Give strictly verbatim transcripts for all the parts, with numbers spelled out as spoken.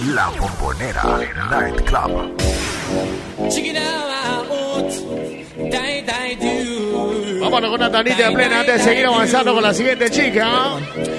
La Bombonera Nightclub. Vámonos con una tandita de plena antes de seguir avanzando con la siguiente chica.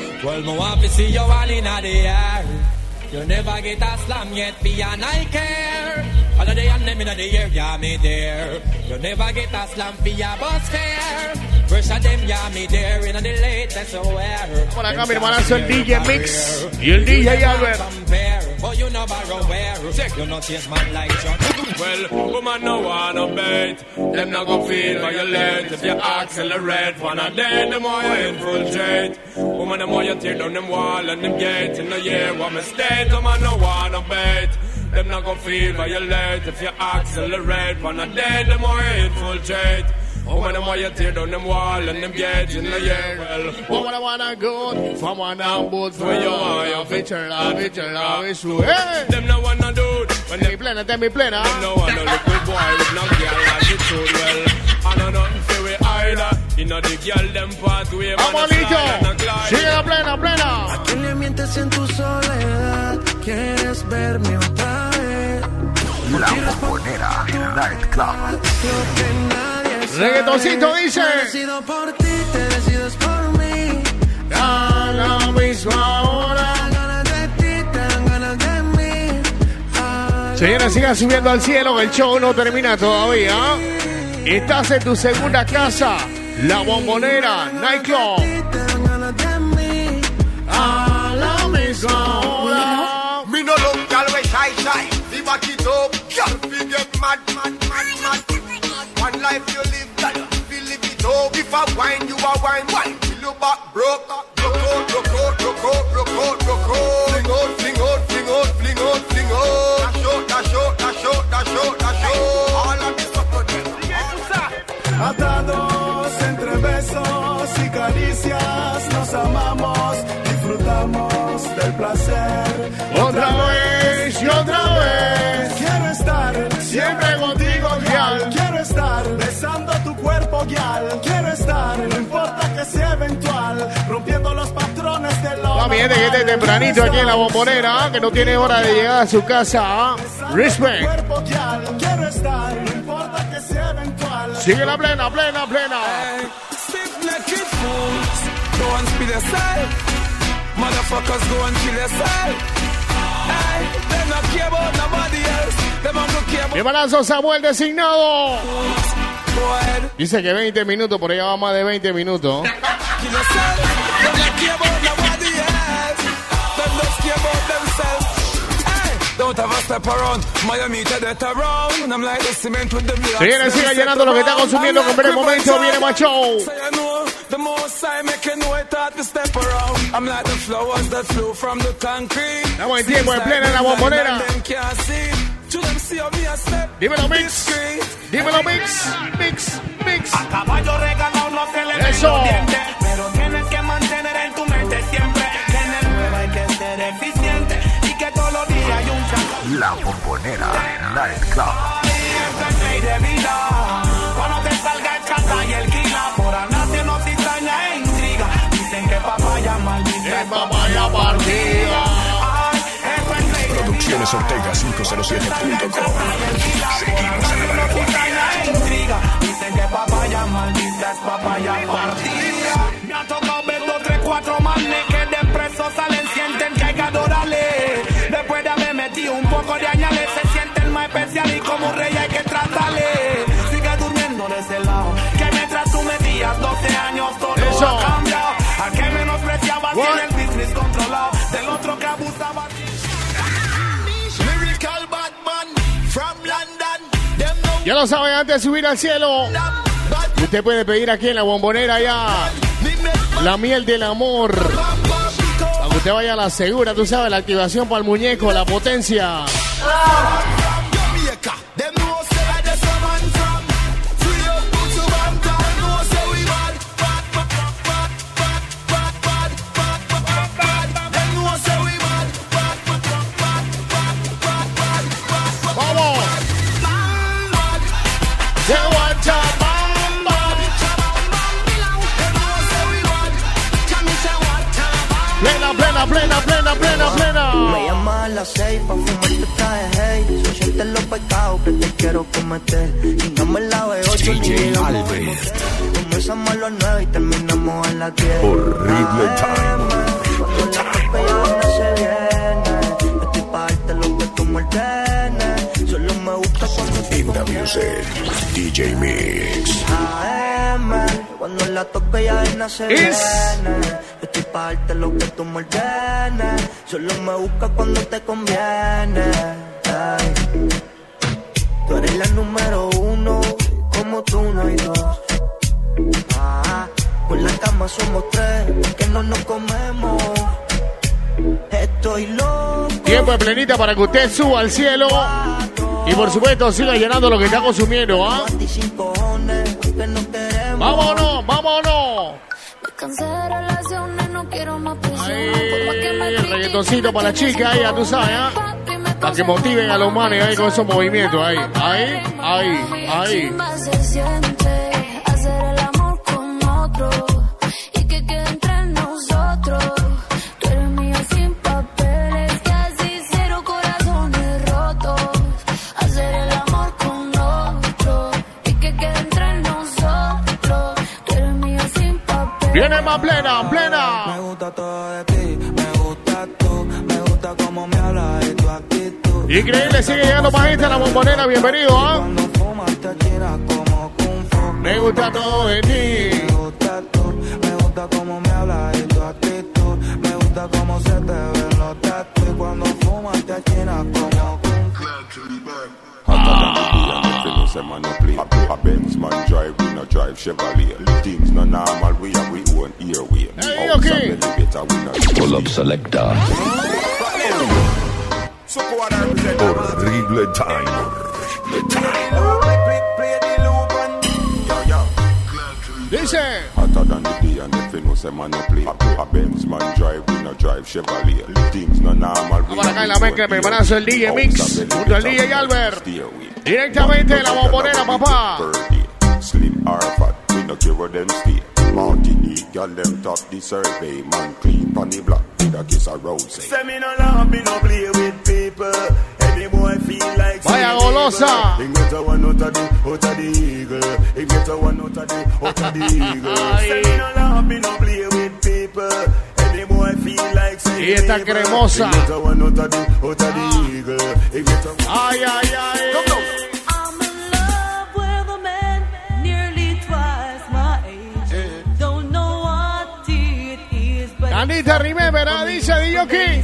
You never get a slam yet, beyond I care. All of the and them in the air, yeah, me there. You never get a slam for your bus fare. Fresh of them, yeah, me there. In the latest aware. Por acá mi hermanazo el D J Mix y el D J Albert. But you never aware. You not change man like John. Well, woman no wanna bait. Them not gon' feel violent. If you accelerate, one of them, the more you infiltrate. Woman, the more you tear down them wall and them gate. In the year, what mistake. Woman no wanna bait. Them not gon' feel violent. If you accelerate, one of them, the more you infiltrate. Woman, the more you tear down them wall and them gates in the year. Well, woman, I wanna go from one down boat for you. Your picture, love, picture, love, it's true. Hey! Them no wanna do it. When they play, tell me play now. Them no wanna look good boy with no girl like it too well. I know nothing for we either. You know the girl them pathway. Amonito, sigue la plena, plena. ¿A quién le mientes en tu soledad? ¿Quieres verme otra vez? La Bombonera Nightclub. Reggaetoncito dice. Te decido por ti, te decides por mí. A la misma hora. Te dan ganas de ti, te dan ganas de mí. Señores, sigan subiendo al cielo, el show no termina todavía. Estás en tu segunda casa, La Bombonera Nightclub. Te dan ganas de mí. A la misma hora. Me no look always shy shy. See back it up, girl, we get mad, mad, mad, mad. One life you live, girl, we live it up. If I wine, you are wine, wine. Till you back broke. Broke out, broke out, broke out, broke out, broke out. Fling out, fling out, fling out, fling out, fling out. Dash out, dash out, dash out, dash out, dash out. All of this up to them. Atados entre besos y caricias, nos amamos, disfrutamos del placer. Otra vez y otra vez. Quiero estar siempre contigo, guial. Quiero estar besando tu cuerpo, guial. Quiero estar, no importa que sea eventual, rompiendo los patrones de lo. No, mi gente que esté tempranito aquí en La Bombonera, que no tiene hora de llegar a su casa. Respect. Quiero estar, no importa que sea eventual. Sigue la plena, plena, plena. Motherfuckers go and kill yourself. Hey, they not care about nobody else. They don't care about. Mi hermanazo Samuel designado. Dice que veinte minutos, por allá va más de veinte minutos. Kill yourself. They not care about nobody else. They just care about themselves. Don't have a step around. Miami to that around. I'm like the cement with the blood. Sigue, sigue llenando lo que está consumiendo con breve momento. Viene Macho. The most I make you know it hard to step around. I'm like the flowers that flow from the concrete. Estamos en tiempo en plena en La Bombonera. Dímelo, Mix. Dímelo, Mix. Mix, Mix. A caballo regalado no se le ven los dientes, pero tienes que mantener en tu mente siempre que en el juego hay que ser eficiente y que todos los días hay un chacal. La Bombonera Nightclub. Ay, de vida. Cuando te salga el chata y el kila, por andarte no te extraña e intriga. Dicen que papaya maldita es papaya partida. Producciones Ortega cinco cero siete punto com. Seguimos en la intriga. Dicen que papaya maldita es papaya partida. Me ha tocado ver dos, tres, cuatro manes que de preso salen, sienten que hay que adorarle. Después de haber metido un poco de añales, se sienten más especial y como un rey hay que tratarle. Sigue durmiendo de ese lado, que mientras tú metías doce años todo Eso. ha cambiado. A que menospreciaba tiene el business controlado, del otro que abusaba. Lyrical Batman from London. Ya lo saben, antes de subir al cielo, usted puede pedir aquí en La Bombonera ya la miel del amor. Para que usted vaya a la segura, tú sabes, la activación para el muñeco, la potencia. Plena, plena, plena, plena, plena. Me llama a las seis pa' fumarte traje hey. So sientes los pecados que te quiero cometer. Chingamos en la B ocho y llegamos al motel. Comenzamos a las nueve y terminamos a las diez. Horrible time. Cuando la tope ya no se viene. Estoy pa' darte lo que tú me ordenes. Solo me gusta cuando te In the music, D J Mix. A M, cuando la toque ya no se viene. Estoy pa' darte lo que tú me ordenes. Solo me busca cuando te conviene. Ay. Tú eres la número uno, como tú no hay dos. Ah, con la cama somos tres, que no nos comemos. Estoy loco. Tiempo de plenita para que usted suba al cielo. Y por supuesto siga llenando lo que está consumiendo, ¿ah? ¡Vámonos, vámonos! Ahí, el reggaetoncito para la chica, ahí, ya tú sabes, ¿ah? Para que motiven a los manes ahí con esos movimientos, ahí, ahí, ahí, ahí. Viene más plena, plena. Me gusta todo de ti, me gusta tú, me gusta cómo me hablas y tu actitud. Increíble, sigue llegando más gente a la bombonera, bienvenido, ¿ah? Cuando fumas te giras como Kung Fu. Me gusta todo de ti. Me gusta tú, me gusta cómo me hablas y tu actitud. Me gusta cómo se te ven los tatu. Y cuando fumas te giras como Kung Fu. A Benz man drive, we no drive Chevrolet. Things no normal, we have we own earway. Hey, okay. Pull up selector. Horrible time. Dice. Hotter than the day and if you know say man no play. A Benz man drive, we no drive Chevrolet. Things no normal, we Vamos acá en la mezcla, mi hermanazo, el D J Mix, junto al D J Albert. Directamente de la bombonera, papá. Slim or fat, we no care where them stay. Martinique, girl, them top the survey. Man clean pon the block, with a kiss a rose. Say me no love, me no play with people. Any boy feel like Vaya golosa. He get a one out of the, out of the eagle. He get a one out of the, out of the eagle. Say me no love, me no play with people. Any boy feel like Y esta cremosa. He get a one out of the, out of the eagle. He get a Ay, ay, ay. Go, go. Anita, remember, ¿ah? Dice D J King.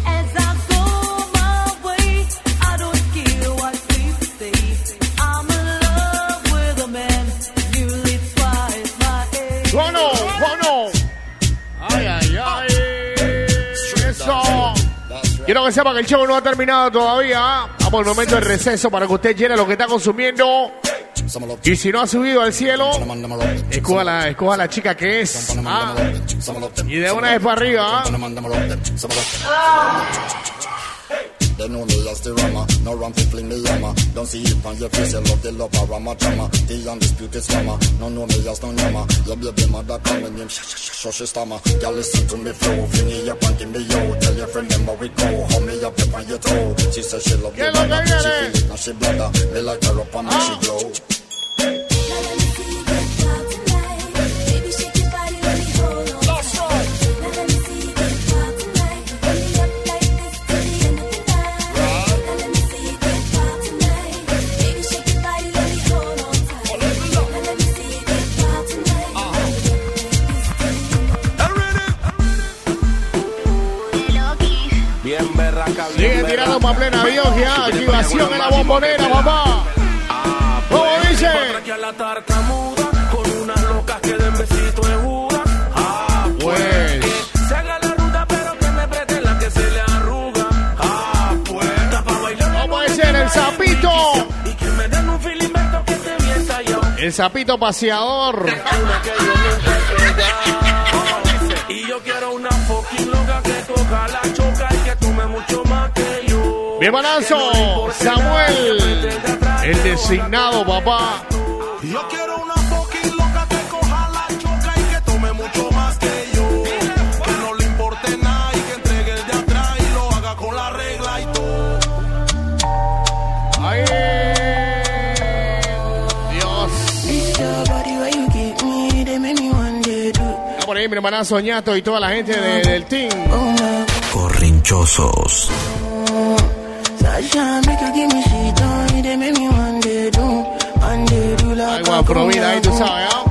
Bueno, bueno. Ay, ay, ay. Eso. Quiero que sepa que el show no ha terminado todavía. Vamos al momento de receso para que usted llene lo que está consumiendo. Y si no ha subido al cielo, escoja la, escoja la chica que es. ¿Ah? Y de una vez para arriba. ¿Ah? They know me as the rammer, no run fi fling me yammer. Don't see it on your face, you love the love of Rama Chama. The undisputed slammer, no know me as no yammer. Your baby mother call me name, sh sh sh sh stammer. Girl listen to me flow, fling it up and give me yo. Tell your friend them where we go, hold me up on your toe. She says she love the banner, she feel it now she bladder. Me like her up and now she glow. Sigue tirando para plena biología, activación en la bombonera, papá. ¿Cómo dice? Con unas locas que den besitos de juda. Ah, pues. Se haga la ruta, pero que me preste la que se le arruga. Ah, pues. Para bailar. ¿Cómo puede ser el sapito? Y que me den un filimento que esté bien tallado. El sapito paseador. Y yo quiero una fucking loca que coja la choca y que tome mucho más que yo. Mi hermanazo, Samuel, el designado, papá. Yo quiero una fucking loca que coja la choca y que tome mucho más que yo. Que no le importe nada y que entregue el de atrás y lo haga con la regla ahí, mi hermana Soñato y toda la gente de, del team. Corrinchosos. Agua provida ahí, tú sabes, ¿no?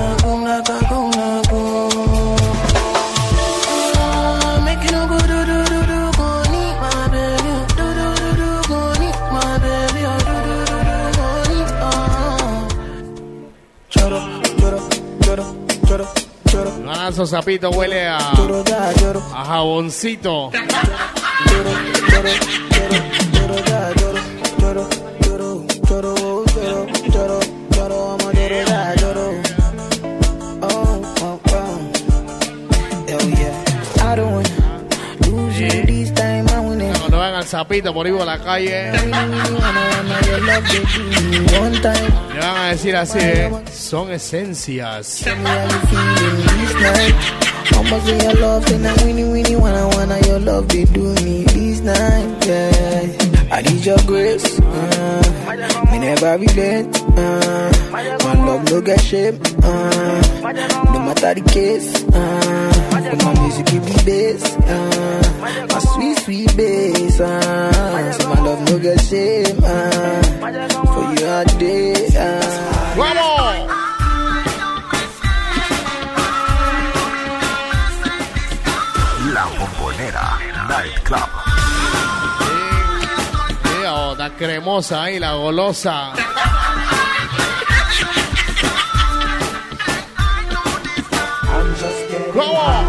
Ganazo Zapito huele a, a jaboncito. No van al Zapito por ahí por la calle. Le van a decir así, ¿eh? Son esencias. Almost in your love, then I winnie winnie wanna wanna your love they do me this night, yeah. I need your grace, uh, me never relent, uh, my love no get shame, uh, no matter the case, uh, but my music give me bass, uh, my sweet sweet bass, uh, so my love no get shame, uh, for you all day, uh. ¡Vamos! La Bombonera Night Club. Sí, oh, está cremosa ahí, la golosa. ¡Vamos!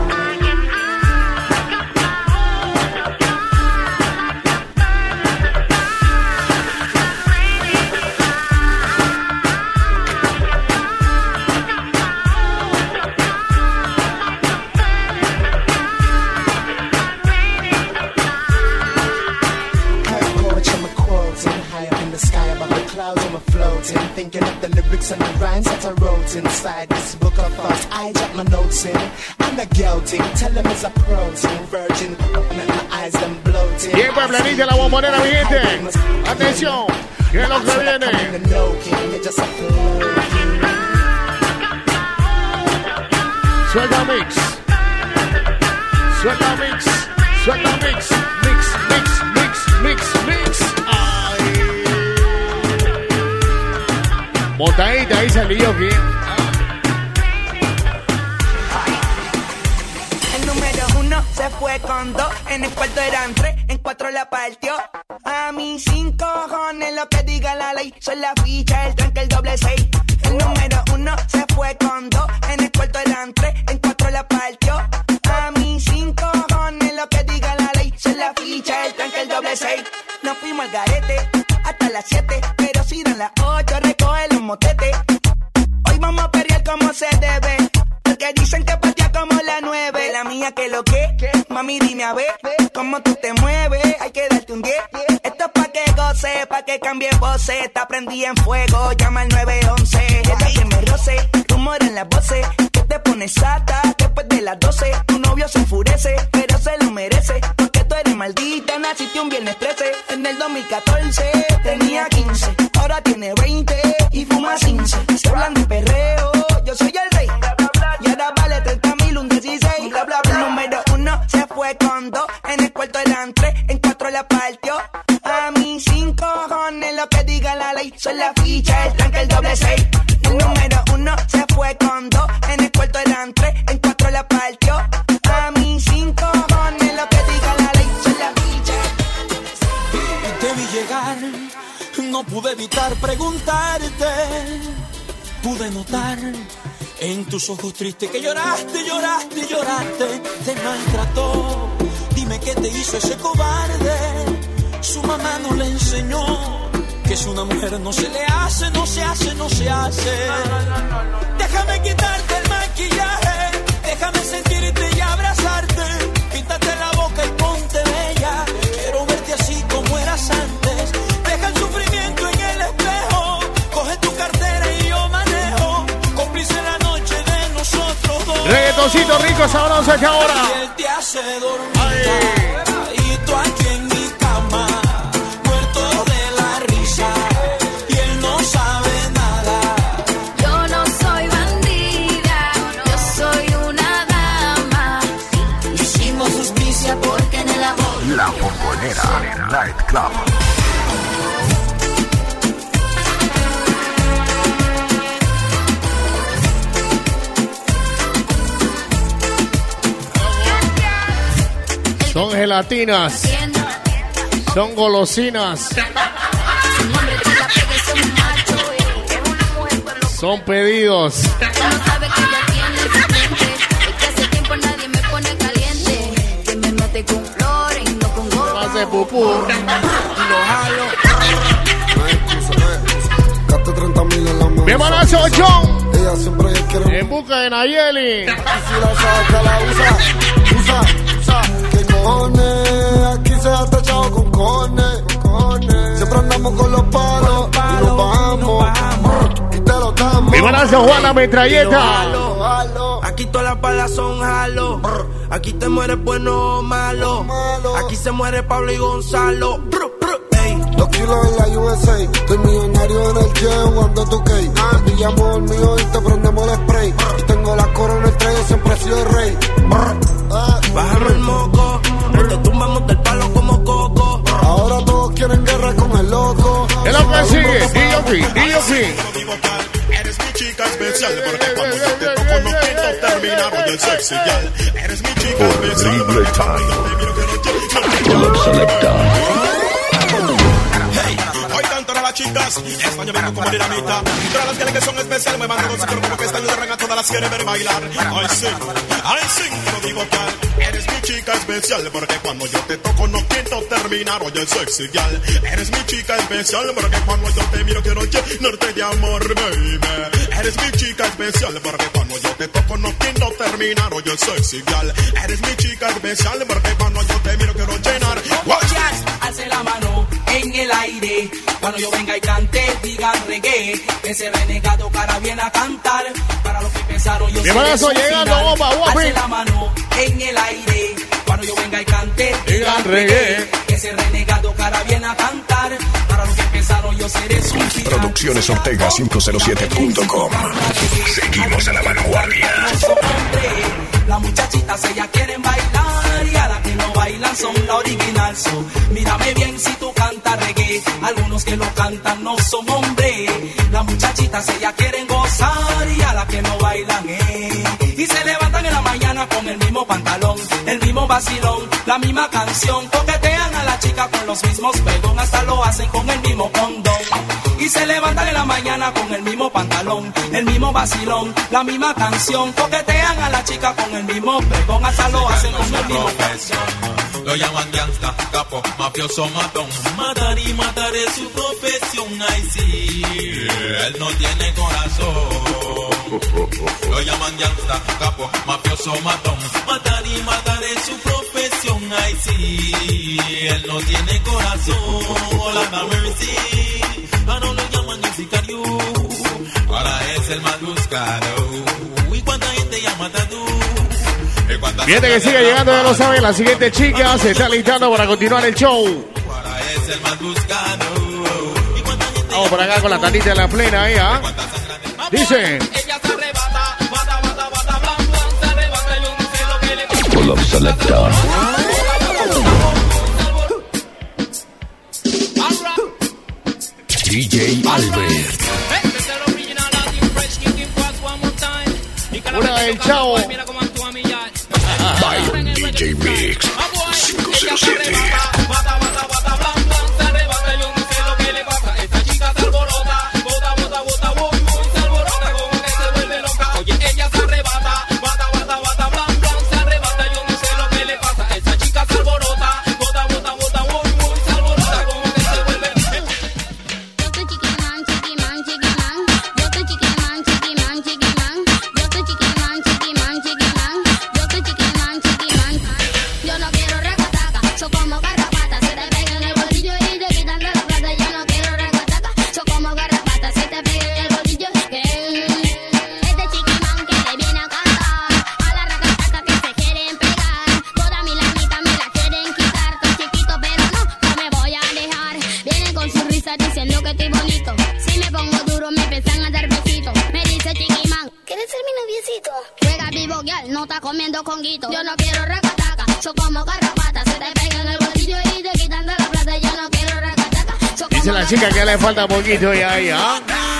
Thinking of the lyrics and the rhymes that I wrote inside this book of thoughts. I jot my notes in, and the guilty. Tell them it's a protein, virgin, and my eyes them bloating. Bien, Pueblanita, la Bombonera, mi gente. Atención, que es lo que viene. Suelta mix, suelta mix, suelta mix, mix, mix, mix, mix, mix. Botadita, ahí salió aquí. El número uno se fue con dos, en el cuarto eran tres, en cuatro la partió. A mí sin cojones lo que diga la ley, son la ficha, el tranque, el doble seis. El número uno se fue con dos, en el cuarto eran tres, en cuatro la partió. A mí sin cojones lo que diga la ley, son la ficha, el tranque, el doble seis. Nos fuimos al garete hasta las siete, pero si dan las ocho recoge los motetes. Hoy vamos a pelear como se debe, porque dicen que patea como la nueve. La mía que lo que, mami dime a ver, cómo tú te mueves, hay que darte un diez. Esto es pa' que goce, pa' que cambie voces, está prendida en fuego, llama al nueve once. Esta que me roce, rumor en las voces, que te pones sata después de las doce. Tu novio se enfurece, pero se lo merece, porque tú eres maldita, naciste un viernes trece. En el dos mil catorce tenía quince, ahora tiene veinte y fuma quince. Se hablan de perreo, yo soy el rey, y ahora vale treinta mil, un dieciséis. Bla, bla, bla. Número uno se fue con dos, en el cuarto eran tres, en cuatro la partió. A mí sin cojones lo que diga la ley, son la ficha, el tranque, el doble seis. El número uno se fue con dos, en el cuarto eran tres, en cuatro la partió. A mí sin cojones lo que diga la ley, son la ficha. Te vi llegar, no pude evitar preguntarte. Pude notar en tus ojos tristes que lloraste, lloraste, lloraste. Te maltrató, dime qué te hizo ese cobarde. Su mamá no le enseñó que si una mujer no se le hace, no se hace, no se hace. Déjame quitarte el maquillaje, déjame sentirte y abrazarte. Píntate la boca y ponte bella, quiero verte así como eras antes. Deja el sufrimiento en el espejo, coge tu cartera y yo manejo. Cómplice la noche de nosotros dos. Reggaetoncito rico, sabroso que ahora. Y él te hace dormir, y tú aquí en mi cama, muerto de la risa, y él no sabe nada. Yo no soy bandida, yo soy una dama. Nightclub. Son gelatinas, son golosinas, son pedidos. Hace pupú. Mi hermanazo John, en busca de Nayeli. Aquí se ha tachado con cojones. Siempre andamos con los palos y nos bajamos. Y te lo damos. Mi hermanazo Juana Metralleta. Aquí todas las balas son jalo. Aquí te mueres bueno o malo. Aquí se muere Pablo y Gonzalo. Dos kilos en la U S A. Estoy millonario en el jet jugando tu K. Te pillamos el mío y te prendemos el spray. Y tengo la corona entre ellos, siempre he sido el rey. Bájame el moco, no te tumbamos del palo como coco. Ahora todos quieren guerra con el loco. Es lo que sigue, D O P, D O P. Eres mi chica especial, porque cuando yo te toco no quiero terminar. Oye, sexy gal, eres mi chica especial. Horrible time. Pull-up selector. Hoy cantan a las chicas, España vengo como dinamita. Todas las que son especiales me mandan con su cuerpo porque están de ranga, todas las quieren ver bailar. I sing, I sing, te lo digo que eres mi chica especial, porque cuando yo te toco no quiero terminar. Oye, sexy gal, eres mi chica especial, porque cuando yo te miro quiero llenarte de amor, baby. Eres mi chica especial, porque cuando yo te toco no quiero terminar. Oye, sexy gal, eres mi chica especial, porque cuando yo te miro quiero llenar. Watch, alce la mano en el aire. Cuando yo venga y cante, digan reggae. Ese renegado cara viene a cantar. Para los que pensaron yo seré su final. Alce la mano en el aire. Cuando yo venga y cante, digan reggae. Ese renegado cara viene a cantar. Para los que pensaron yo seré su final. Producciones Ortega cinco cero siete punto com. Seguimos a la vanguardia. Las muchachitas ellas quieren bailar y a las que no bailan son la original. So, mírame bien si tú cantas reggae. Algunos que lo cantan no son hombres. Las muchachitas ellas quieren gozar y a las que no bailan eh. Y se levantan en la mañana con el mismo pantalón, el mismo vacilón, la misma canción. Coquetean a la chica con los mismos pegón, hasta lo hacen con el mismo condón. Y se levantan en la mañana con el mismo pantalón, el mismo vacilón, la misma canción. Coquetean a la chica con el mismo pegón, hasta lo hacen con el mismo condón. Lo llaman gangsta, capo, mafioso, matón. Matar y matar es su profesión, ay sí. Él no tiene corazón. Lo llaman gangsta, capo, mafioso, matón. Matar y matar es su profesión, ay sí. Él no tiene corazón. Hola, mercy. Ahora lo llaman el sicario. Ahora es el más buscado. ¿Y cuánta gente llama Tatu? Fíjate que sigue llegando, ya lo saben. La siguiente chica se está listando para continuar el show. Ahora es el más buscado. Vamos por acá con la tandita en la plena ahí, ¿ah? Dice. Pull-up selector. D J Albert. Una del chavo. Byron D J Mix cinco cero siete. Yo no quiero racataca, yo como garrapata. Se te pega en el bolsillo y te quitan de la plata. Dice la chica que le falta poquito ya, ya.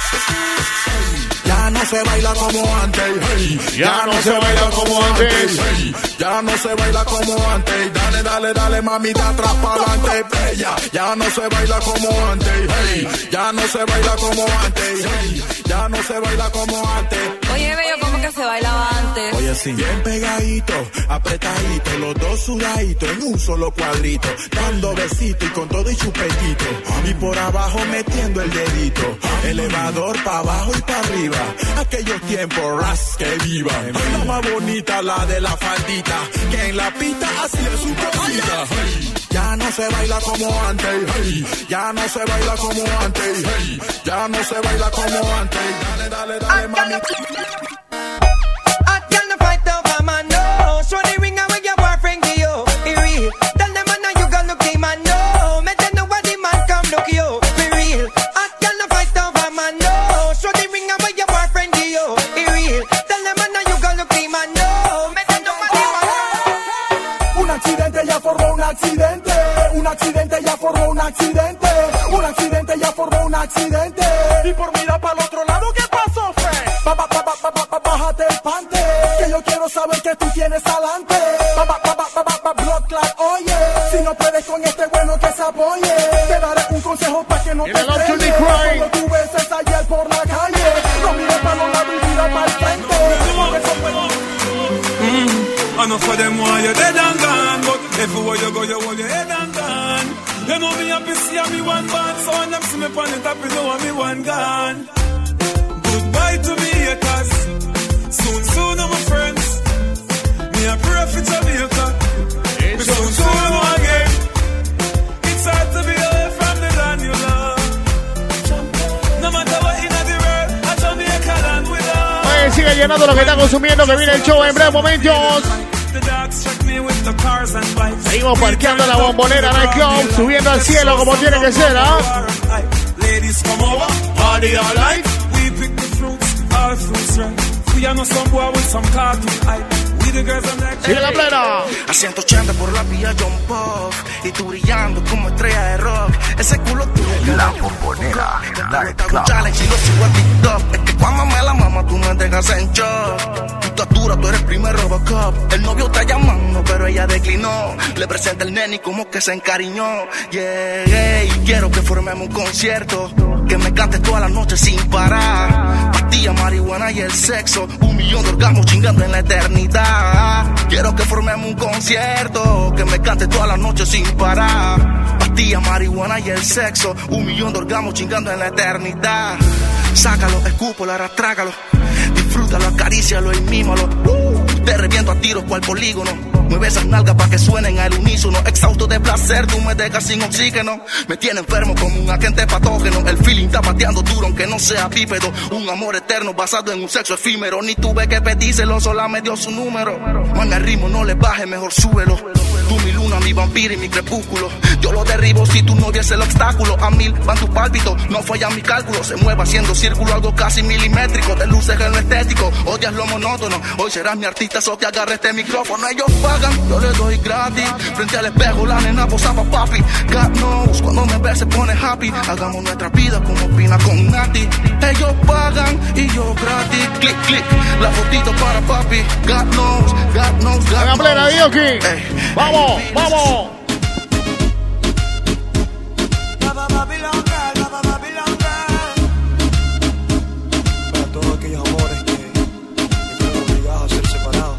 Ya no se baila como antes, hey. Ya no se baila como antes, hey. Ya no se baila como antes. Dale, dale, dale, mamita, atrás para adelante, bella. Ya no se baila como antes, hey. Ya no se baila como antes, hey. Ya no se baila como antes. Oye, bello, ¿cómo que se bailaba antes? Oye, sí. Bien pegadito, apretadito, los dos sudaditos en un solo cuadrito, dando besito y con todo y chupetito. Y por abajo metiendo el dedito. Elevador para abajo y para arriba. Aquellos tiempos, ras que vivan. La más bonita, la de la faldita, que en la pista hacía su cosita. Hey. Ya no se baila como antes, hey. Ya no se baila como antes, hey. Ya no se baila como antes. Dale, dale, dale, mami. Accidente, un accidente ya formó un accidente, un accidente ya formó un accidente. Y por mirar para el otro lado, ¿qué pasó, Fred? Ba, ba, ba, ba, ba, ba, bájate el pante, que yo quiero saber que tú tienes talante. Ba, ba, ba, ba, ba, ba, blood clot, oye, si no puedes con este bueno que se apoye, te daré un consejo para que no te estrelles. Cuando tú beses ayer por la calle, no mires para los lados y mira para el frente. I know for them why you're dead and gone, but everywhere you go, you hold your head and gone. You know me happy see me one band, so when them see me on the top, you know me one gone. Goodbye to me haters, soon soon I'm my friends. Me a pray for Jamaica, me soon soon I'm again. It's hard to be away from the land you love. No matter what in the world, I Jamaica land we love. Oye, sigue llenando lo que está consumiendo, que viene el show en breves momentos. Seguimos parqueando la Bombonera Nightclub, subiendo al cielo como tiene que ser, ¿ah? Sigue la plena. A ciento ochenta por la vía John Pop, y tú brillando como estrella de rock. Ese culo tuyo. La Bombonera Nightclub. Challenge y lo subo a TikTok. Es que cuando me la mama tú me dejas en shock. Tu estatura, tú eres primer Robocop. El novio está llamando, pero ella declinó. Le presenta el nene y como que se encariñó. Llegué y quiero que formemos un concierto, que me cantes toda la noche sin parar. Pastilla, marihuana y el sexo. Un millón de orgasmos chingando en la eternidad. Quiero que formemos un concierto, que me cantes toda la noche sin parar. Pastilla, marihuana y el sexo. Un millón de orgasmos chingando en la eternidad. Sácalo, escúpalo, arrastrágalo. Disfrútalo, acarícialo y mímalo. Uh, te reviento a tiros cual polígono. Mueve esas nalgas pa' que suenen al unísono. Exhausto de placer, tú me dejas sin oxígeno. Me tiene enfermo como un agente patógeno. El feeling está pateando duro aunque no sea bípedo. Un amor eterno basado en un sexo efímero. Ni tuve que pedírselo, sola me dio su número. Man, el ritmo no le baje, mejor súbelo. Tú mi luna, mi vampiro y mi crepúsculo. Yo lo derribo si tú no vies el obstáculo. A mil van tus pálpitos, no fallan mis cálculos. Se mueve haciendo círculo, algo casi milimétrico. Te luces en lo estético, odias lo monótono. Hoy serás mi artista, so que agarre este micrófono. Ellos pagan, yo les doy gratis. Frente al espejo la nena posaba papi. God knows, cuando me ve se pone happy. Hagamos nuestra vida como Pina con Nati. Ellos pagan y yo gratis. Click, click, la fotito para papi. God knows, God knows, God knows. Plena, Dioki. Vamos, vamos. Para todos aquellos amores que, que fueron obligados a ser separados.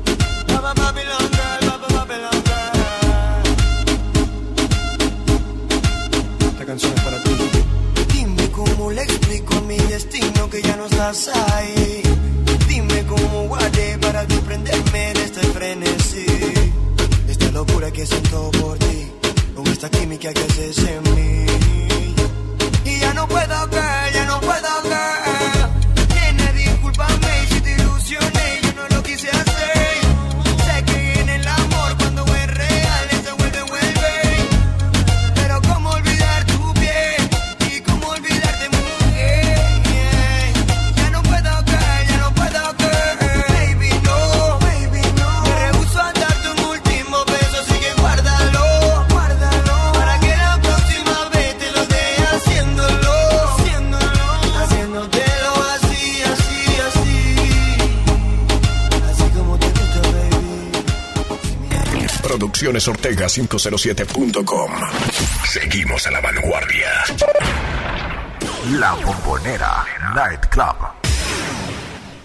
Esta canción es para ti. Dime cómo le explico a mi destino que ya no estás ahí. Dime cómo guardé para desprenderme de este frenesí. Esta locura que siento por ti, con esta química que haces en mí. Y ya no puedo caer, ya no puedo caer. Nena, discúlpame si te ilusioné, yo no lo quise hacer. Sé que en el amor cuando es real se vuelve, vuelve. Pero cómo olvidar tu piel y cómo olvidarte mujer. Ya no puedo caer, ya no puedo caer. Baby no, baby no. Me rehuso a darte un último beso, así que guárdalo, guárdalo. Para que la próxima vez Producciones Ortega quinientos siete punto com. Seguimos a la vanguardia. La Bombonera Night Club.